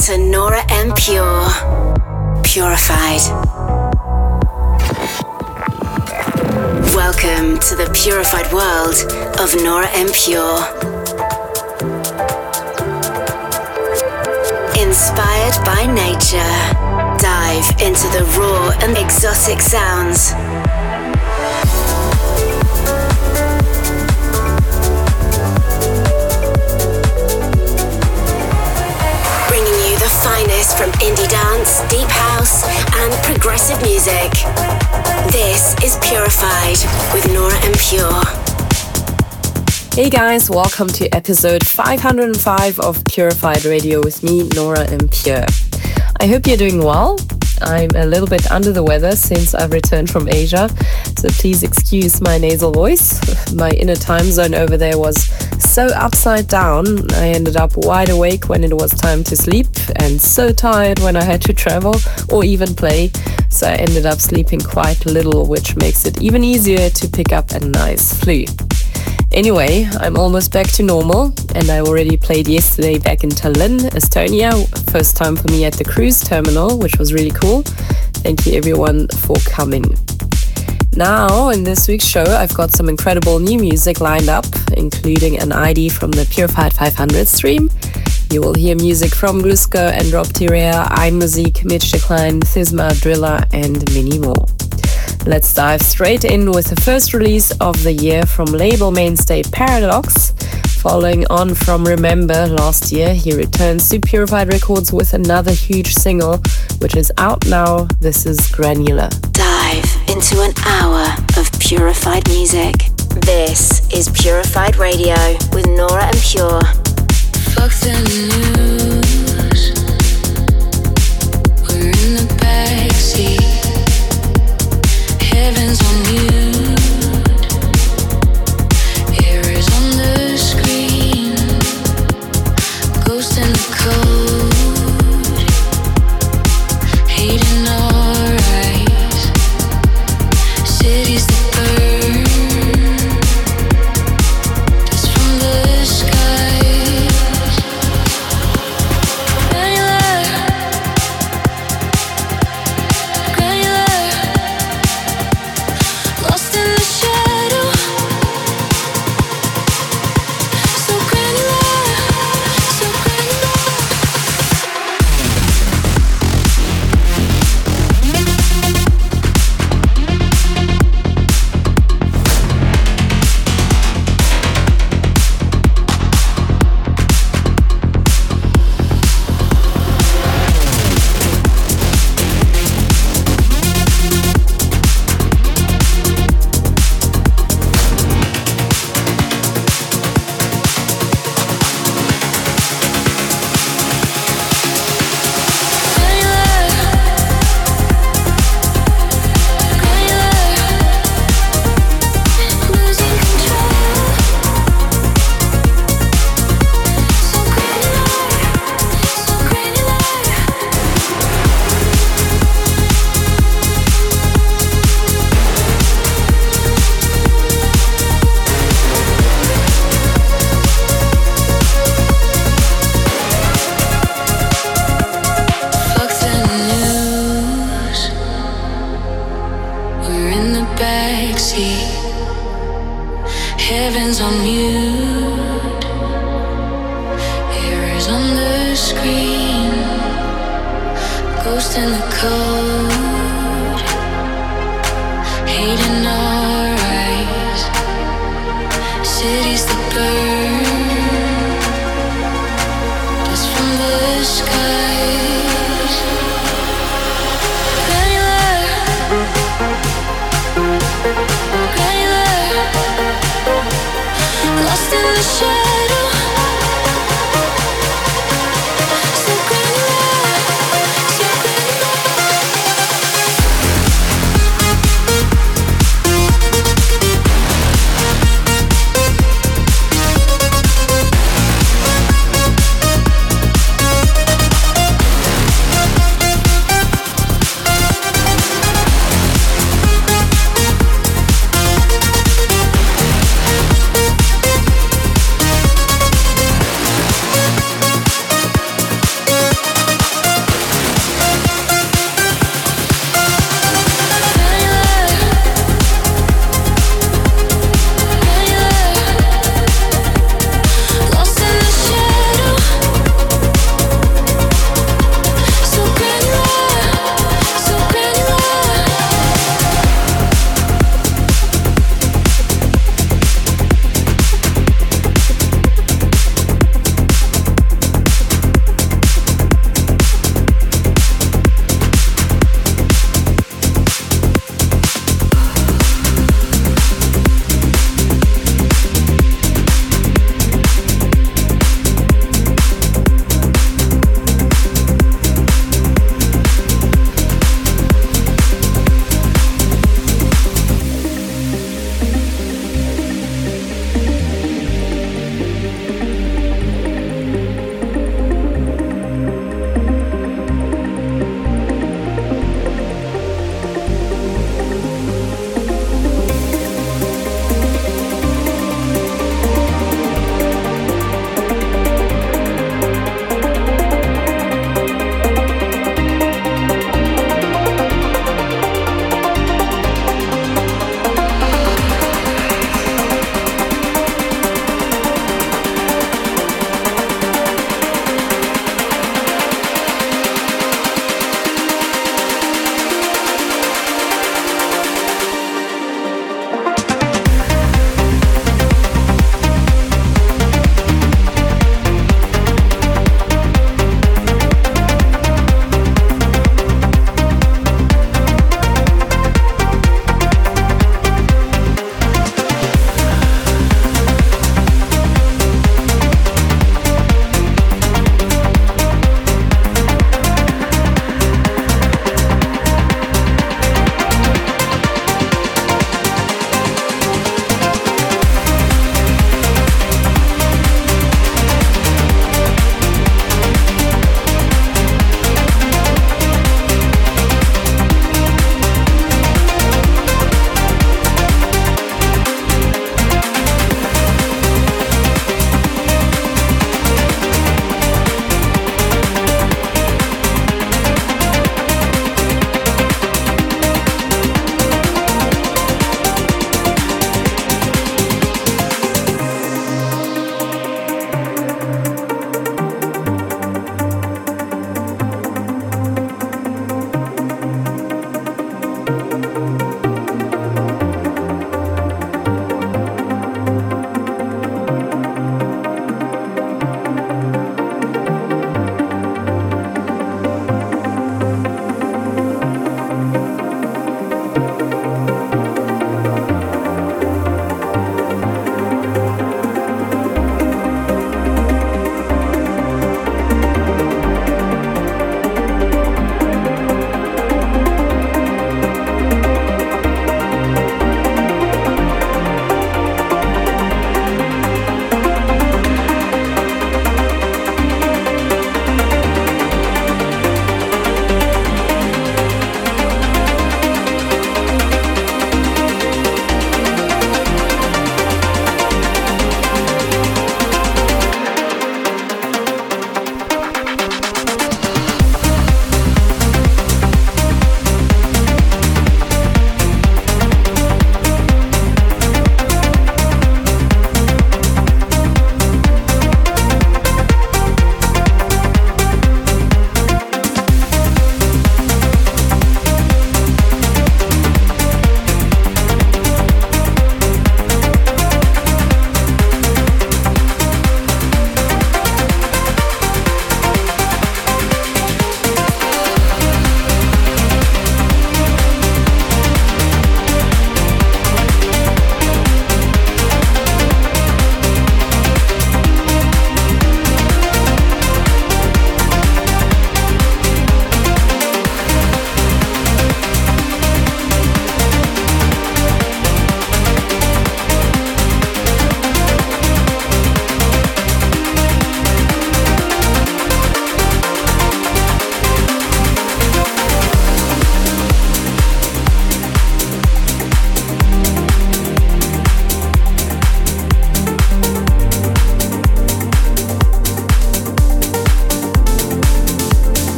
to Nora En Pure. Purified. Welcome to the purified world of Nora En Pure. Inspired by nature, dive into the raw and exotic sounds. Bringing you the finest from indie dance, deep house, and progressive music. This is Purified with Nora En Pure. Hey guys, welcome to episode 505 of Purified Radio with me, Nora En Pure. I hope you're doing well. I'm a little bit under the weather since I've returned from Asia, so please excuse my nasal voice. My inner time zone over there was so upside down. I ended up wide awake when it was time to sleep and so tired when I had to travel or even play. So I ended up sleeping quite little, which makes it even easier to pick up a nice flu. Anyway, I'm almost back to normal, and I already played yesterday back in Tallinn, Estonia. First time for me at the cruise terminal, which was really cool. Thank you everyone for coming. Now, in this week's show, I've got some incredible new music lined up, including an ID from the Purified 500 stream. You will hear music from Glusko and Rob Tirea, iMusic, Mitch Decline, Thisma, Driller, and many more. Let's dive straight in with the first release of the year from label mainstay Paradox. Following on from Remember last year, he returns to Purified Records with another huge single, which is out now. This is Granular. Dive into an hour of purified music. This is Purified Radio with Nora En Pure. Fuck the news. We're in the backseat. Heaven's on mute. Air is on the screen. Ghost in the code. Hate in our eyes. Cities that burn. Dust from the skies. Granular. Granular. Lost in the shadow. So granular. So granular. Losing control. So granular. Fuck the news. We're in the backseat. Heaven's on mute. Air is on the screen. Ghost in the code. Hate in our eyes. Cities that burn. Dust from the skies. Granular. Granular. Lost in the shadow. So granular. So granular.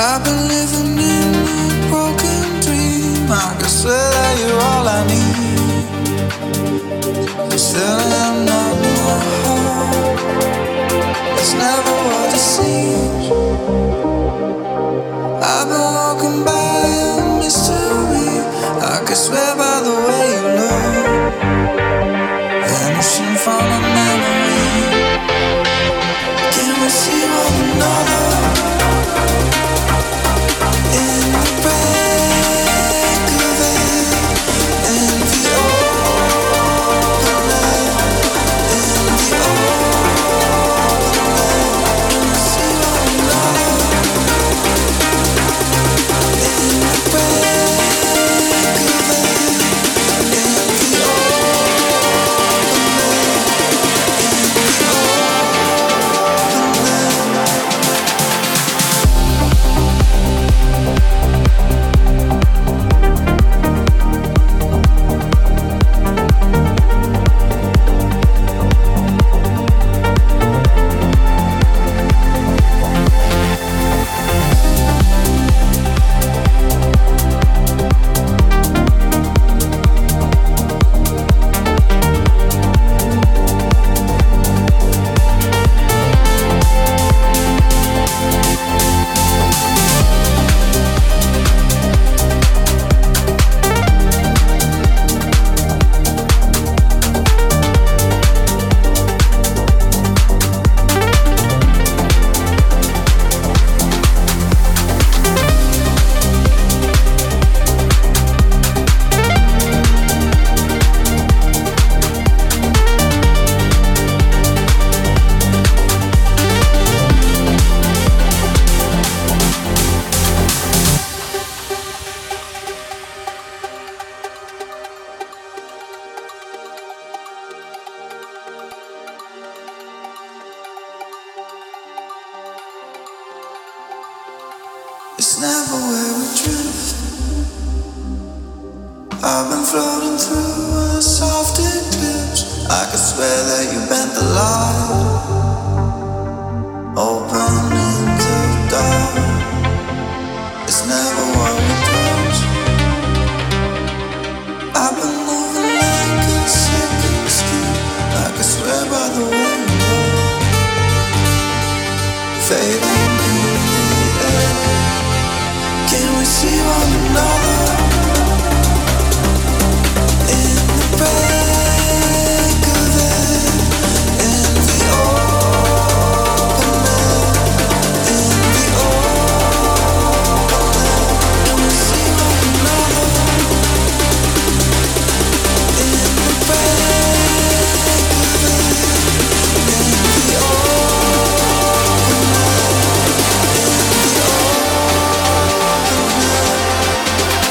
I've been living in a broken dream. I can swear that you're all I need. Still I am not my heart. It's never what it seems. I've been walking by a mystery. I can swear by the way you look, vanishing from my memory. Can we see one another in the break of it, in the open night, in the open night? Can we see one another in the break of it, in the open night, in the open night? It's never where we drift. I've been floating through a soft eclipse. I could swear that you bent the light, open into the dark. It's never what we touch. I've been moving like a second skin. I could swear by the way you look, fading in the air. Can we see one another in the break of it, in the open night, in the open night? Can we see one another in the break of it, in the open night, in the open night?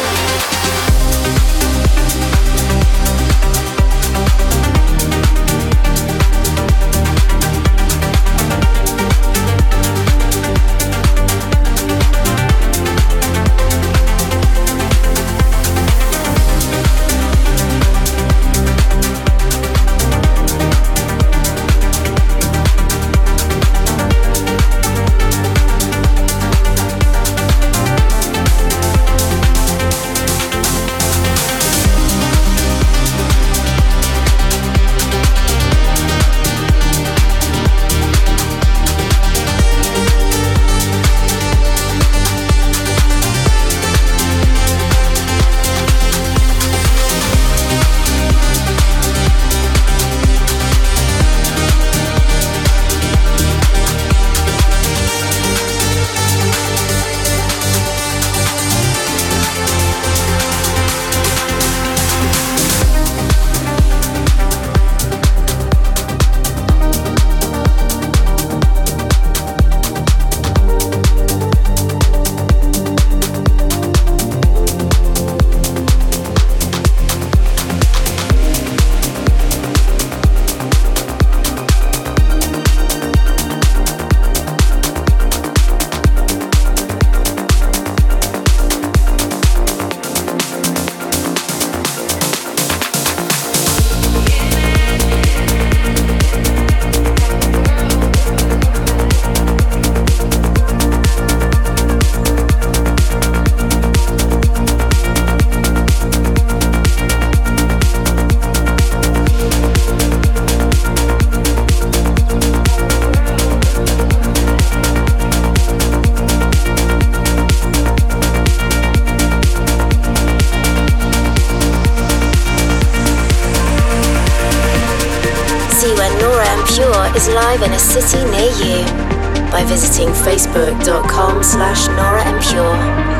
is live in a city near you by visiting facebook.com/Nora En Pure.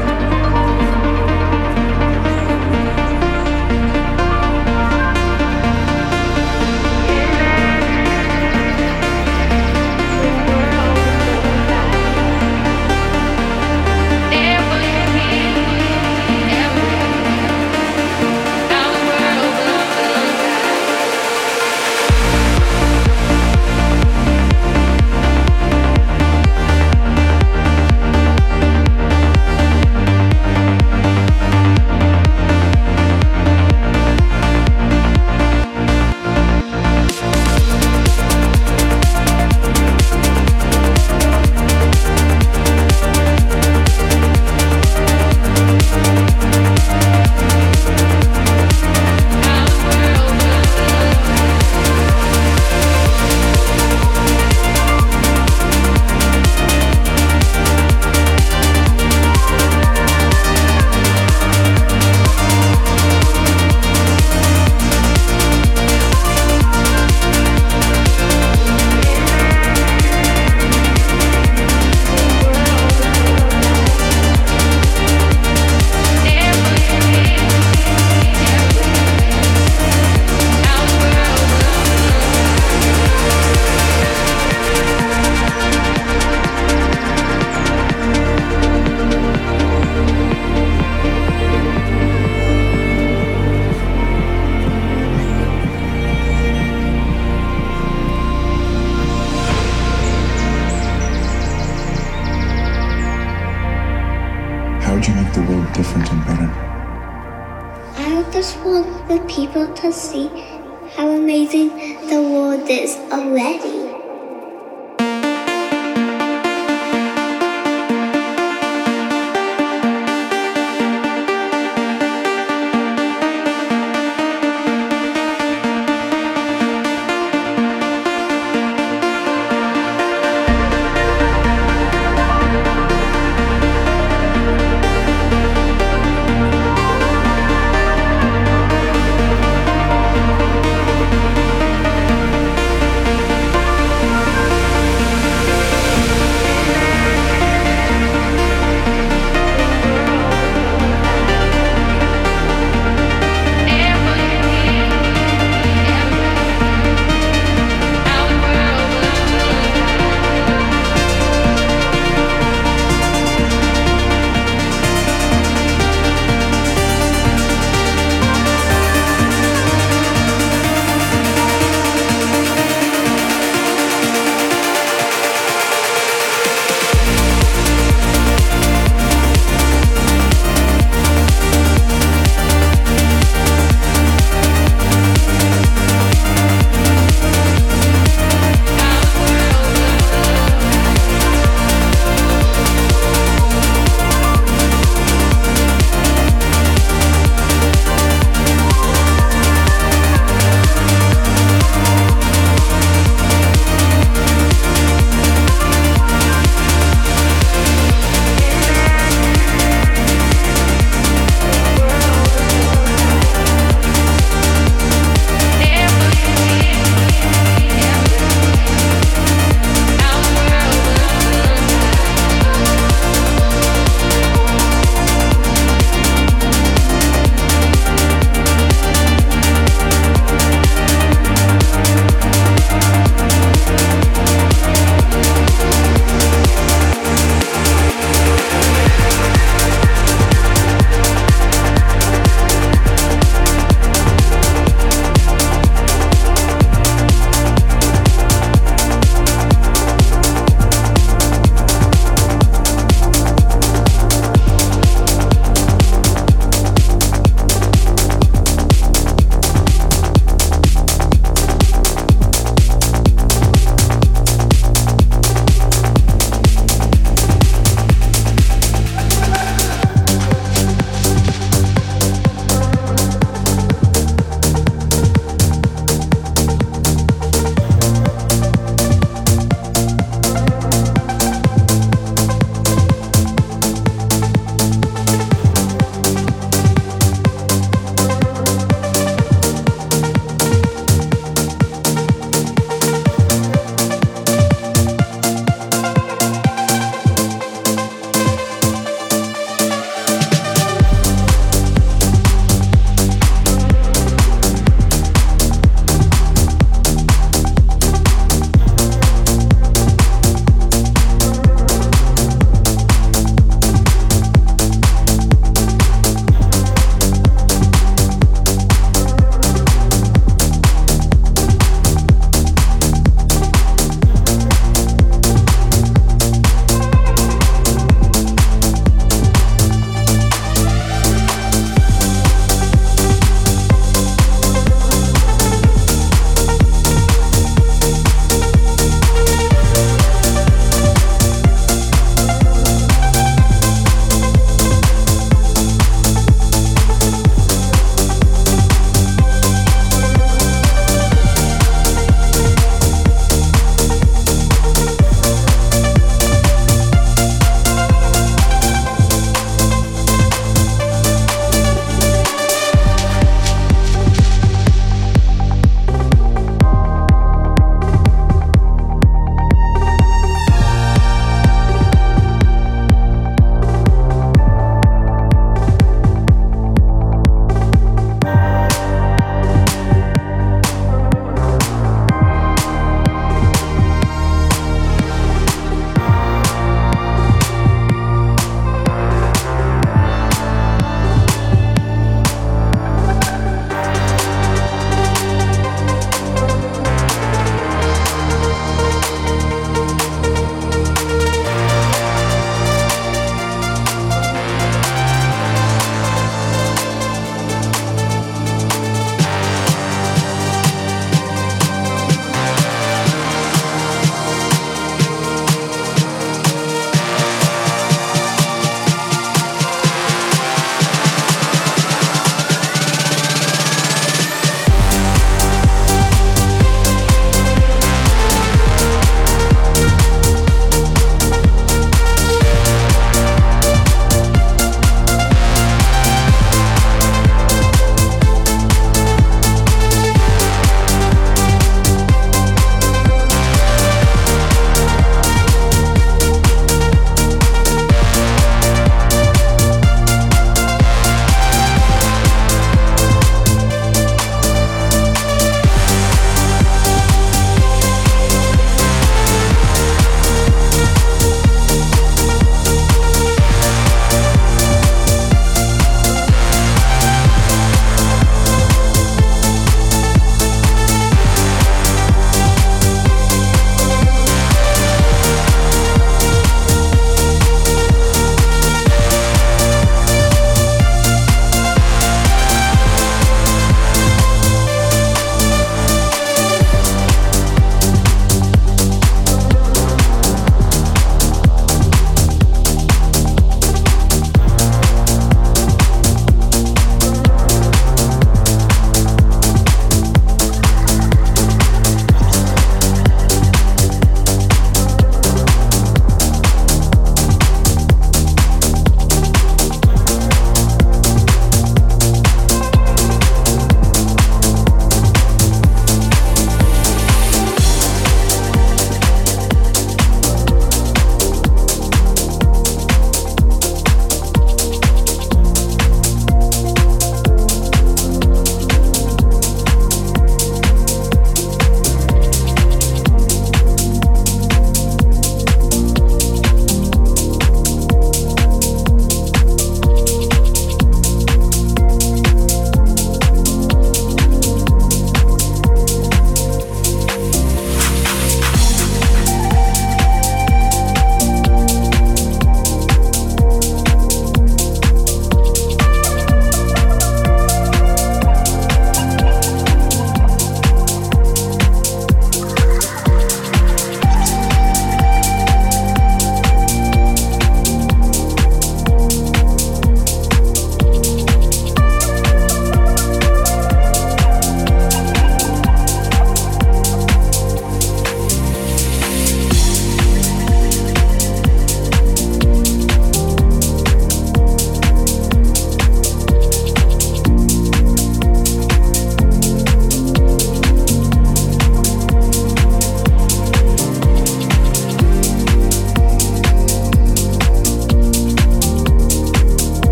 To see how amazing the world is already.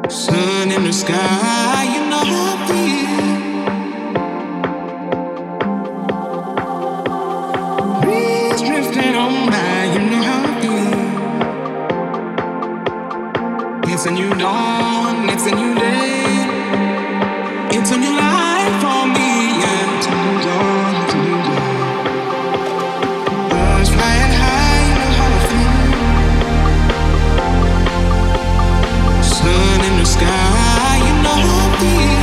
Sun in the sky, you know how I feel. Breeze drifting on by, you know how I feel. It's a new dawn, it's a new day. It's a new life for me, yeah. It's a new dawn, it's a new day. Birds flying high, you know how I feel. Sun in the sky, you know how I feel.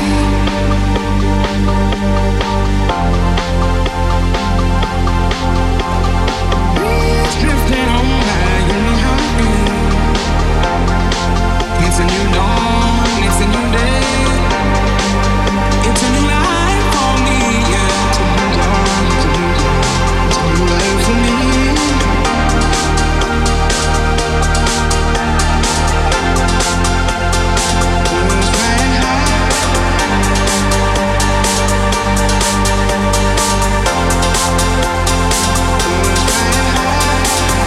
Breeze drifting on by, you know how I feel. It's a new dawn, it's a new day. It's a new life for me, yeah. It's a new dawn, it's a new day. It's a new life for me. Birds flying high. Birds flying high.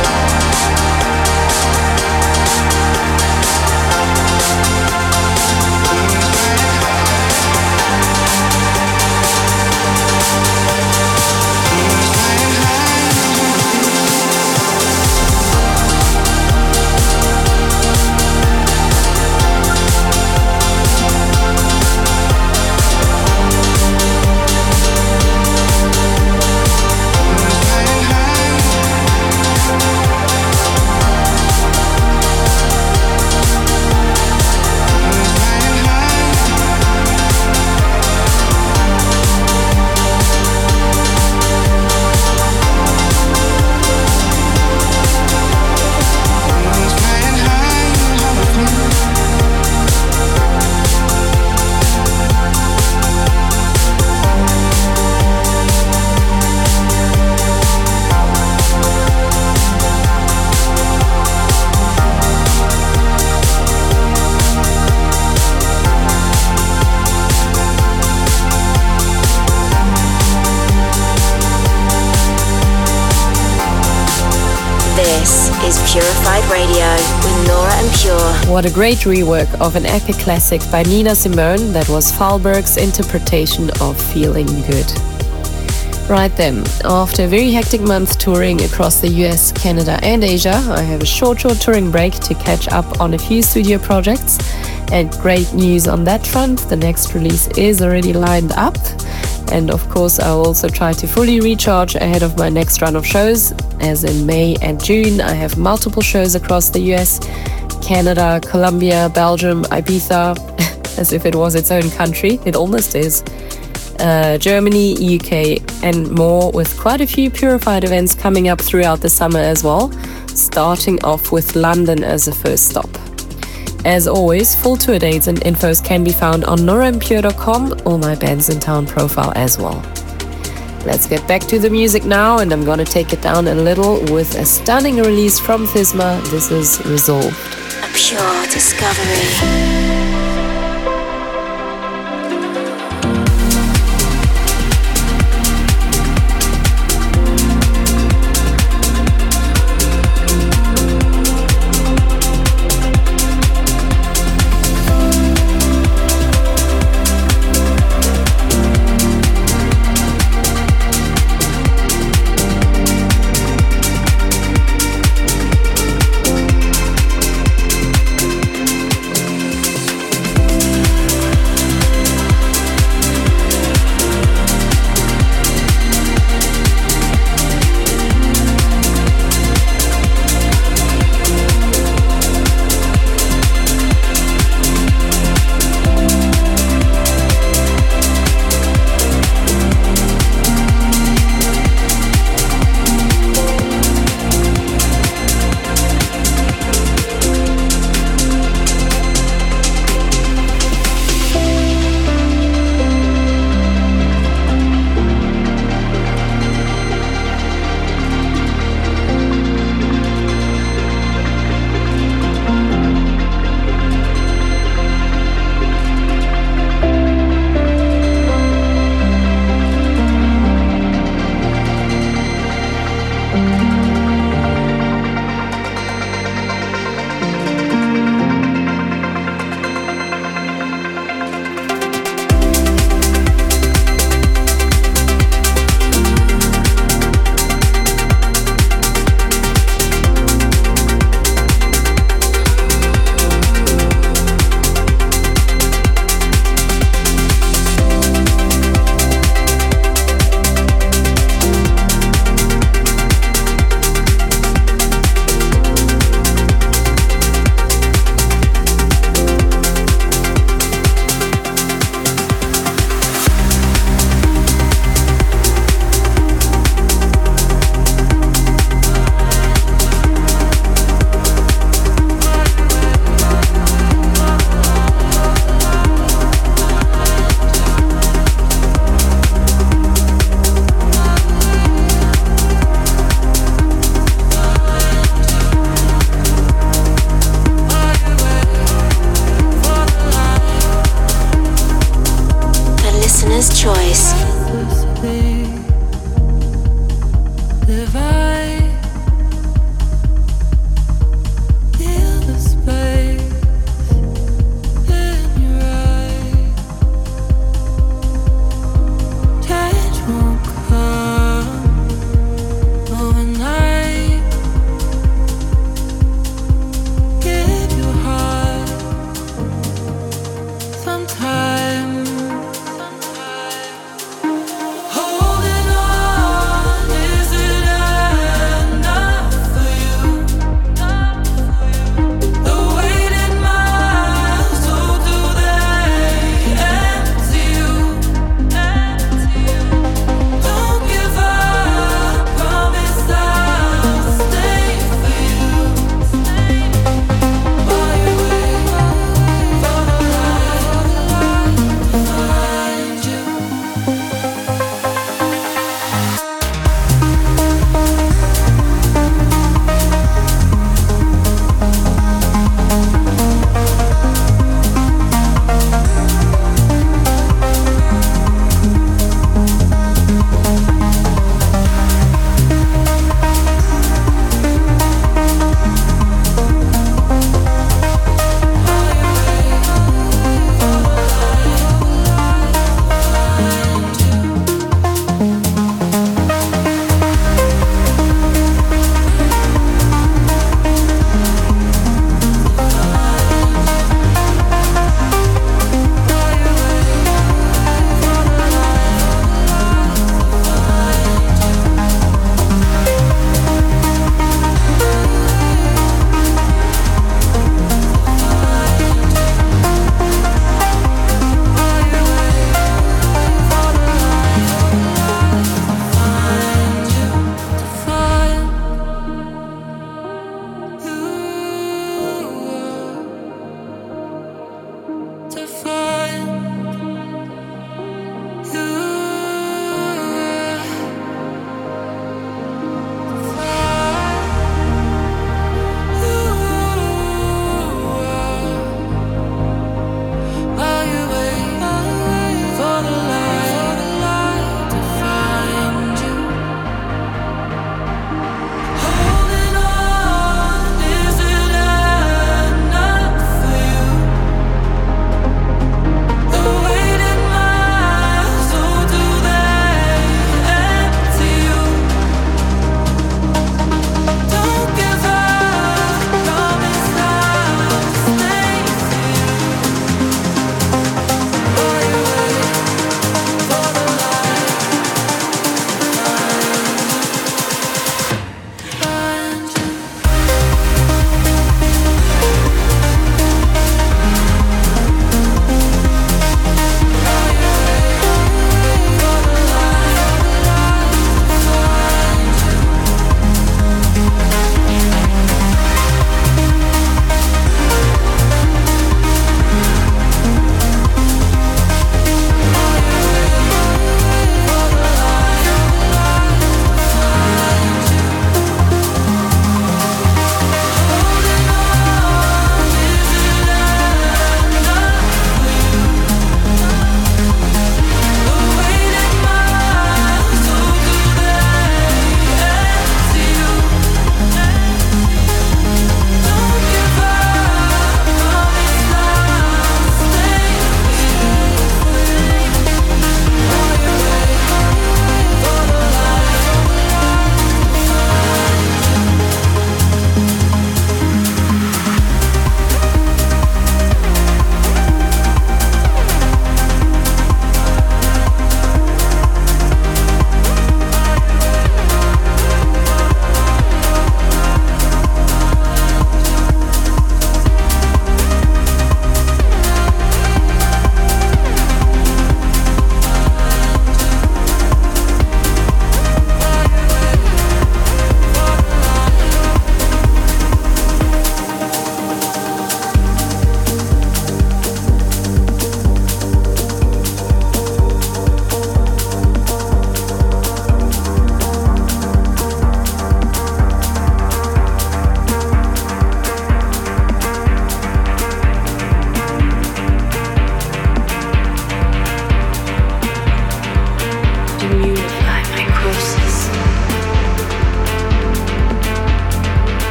This is Purified Radio with Nora En Pure. What a great rework of an epic classic by Nina Simone. That was Thalberg's interpretation of Feeling Good. Right then, after a very hectic month touring across the US, Canada and Asia, I have a short touring break to catch up on a few studio projects. And great news on that front, the next release is already lined up. And of course, I'll also try to fully recharge ahead of my next run of shows. As in May and June, I have multiple shows across the US, Canada, Colombia, Belgium, Ibiza, as if it was its own country. It almost is. Germany, UK, and more, with quite a few Purified events coming up throughout the summer as well, starting off with London as a first stop. As always, full tour dates and infos can be found on noraandpure.com or my Bands in Town profile as well. Let's get back to the music now, and I'm gonna take it down a little with a stunning release from Thisma. This is Resolved. A pure discovery. choice.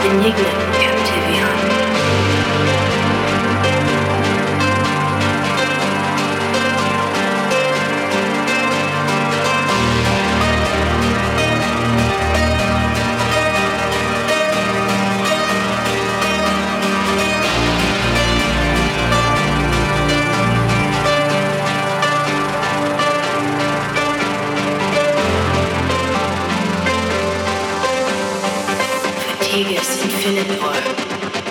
Benignum Captivian. Fatigus Infinitor.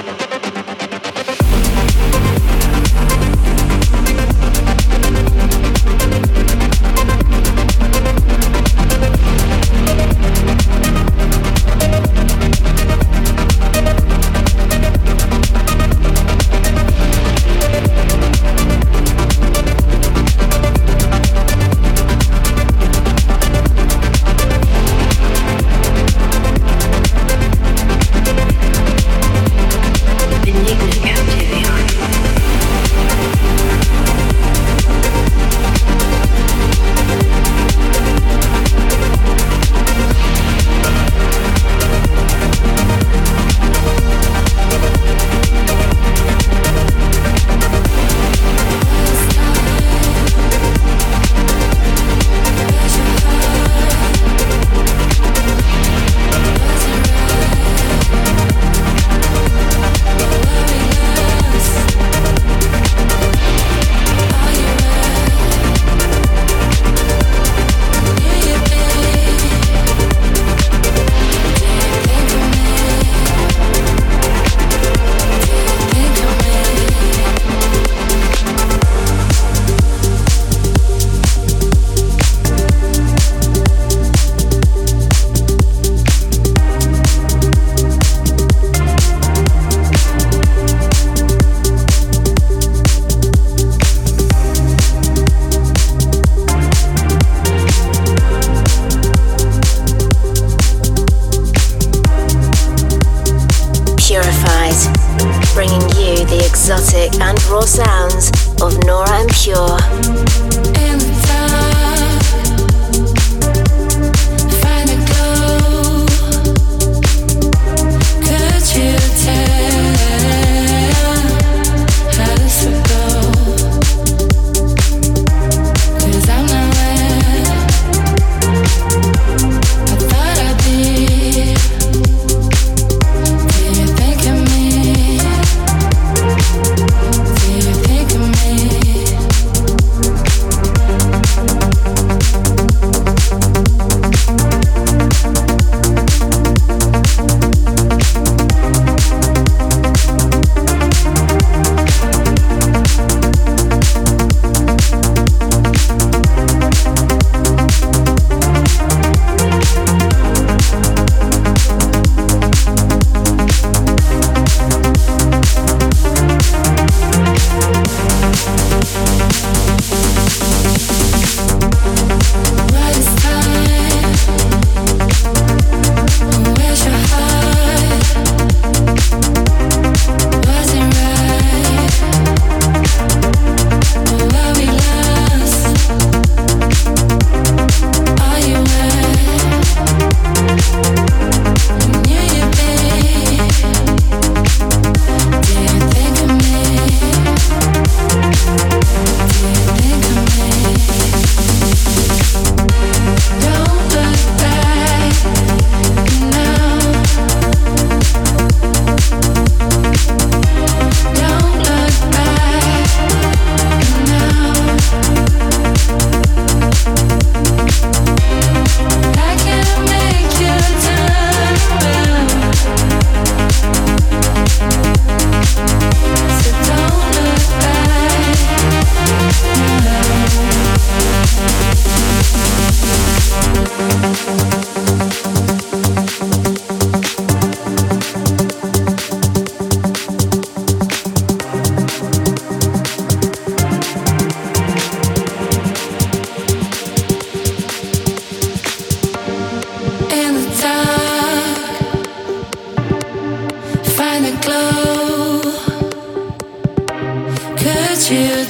Bringing you the exotic and raw sounds of Nora En Pure. In the dark, find a glow. Could you tell how this would go? 'Cause I'm not where I thought I'd be. Do you think of me? Do you think of me? What is time? Where's your heart? Was it right? Or were we lost? Are you where I knew you'd be? Do you think of me? Do you think of me? Don't look back now. Don't look back now. I can't make you turn around. So don't look back now. In the dark, find a glow. Could you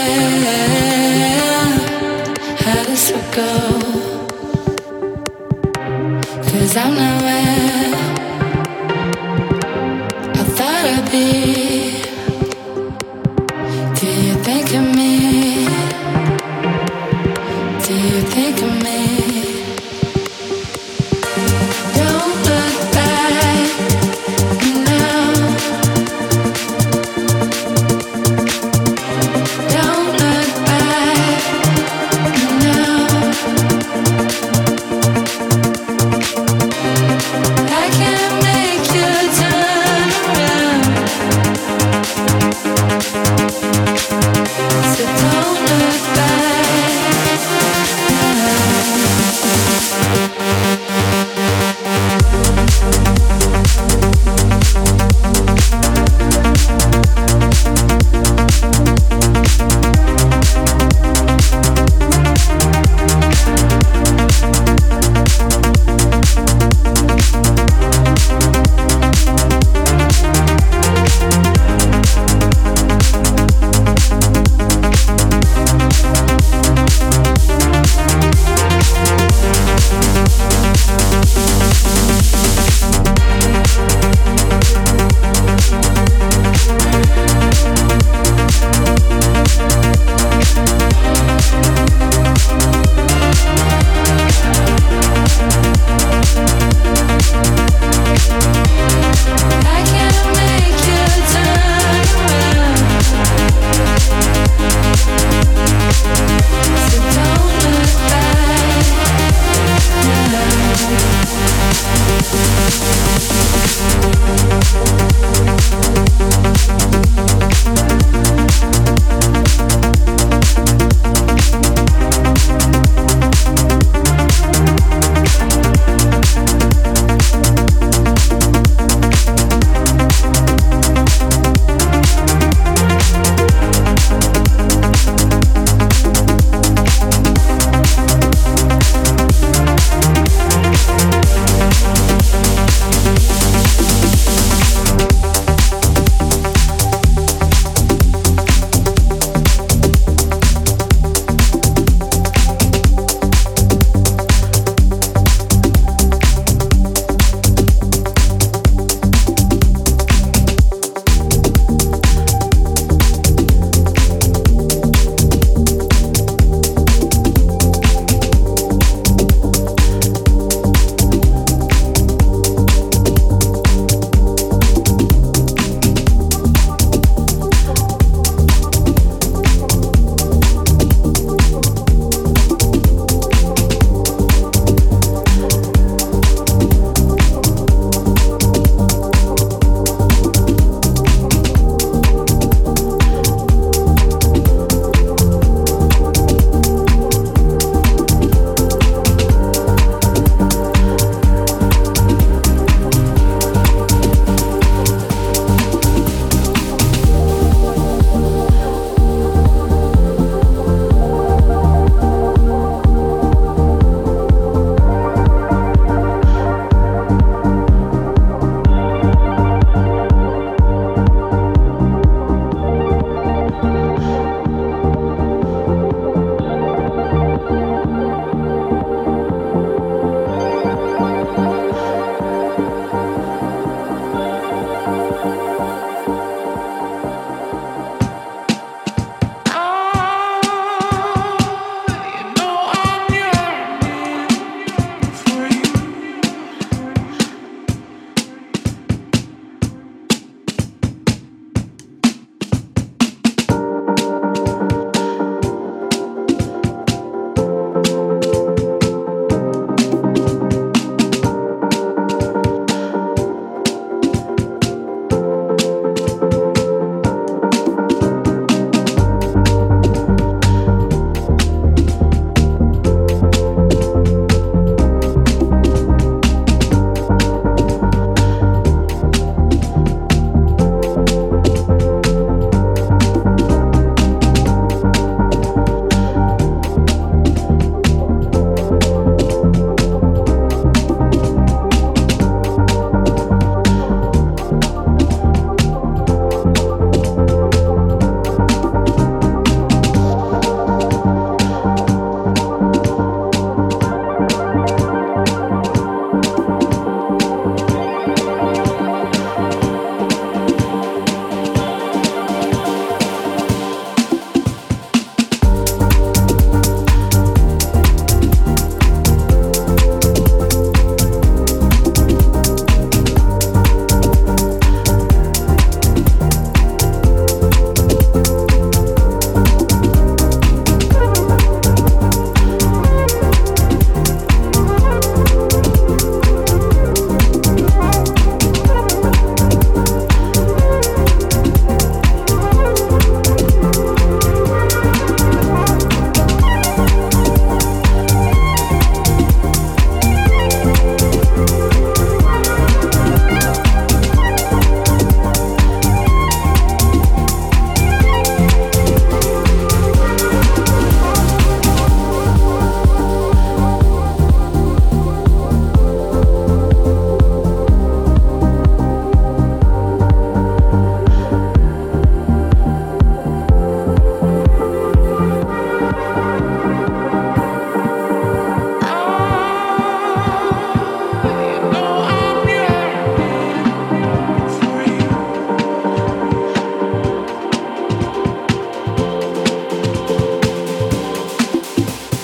tell how this would go? 'Cause I'm not where deep? Do you think of me? Do you think of me? Don't look back now. Don't look back now. I can make you turn around.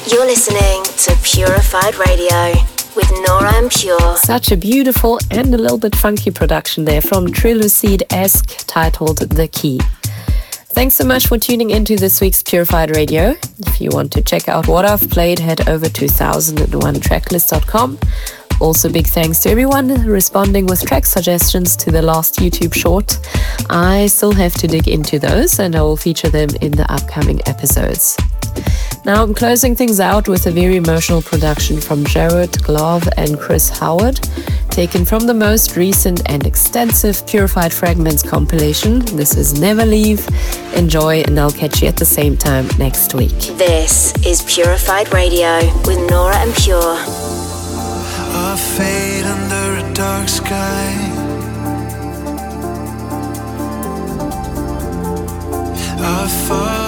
You're listening to Purified Radio with Nora En Pure. Such a beautiful and a little bit funky production there from Trilucide-esque, titled The Key. Thanks so much for tuning into this week's Purified Radio. If you want to check out what I've played, head over to 1001tracklist.com. Also, big thanks to everyone responding with track suggestions to the last YouTube short. I still have to dig into those, and I will feature them in the upcoming episodes. Now I'm closing things out with a very emotional production from Jared Glove and Chris Howard, taken from the most recent and extensive Purified Fragments compilation. This is Never Leave. Enjoy, and I'll catch you at the same time next week. This is Purified Radio with Nora En Pure. A fade under a dark sky, a fall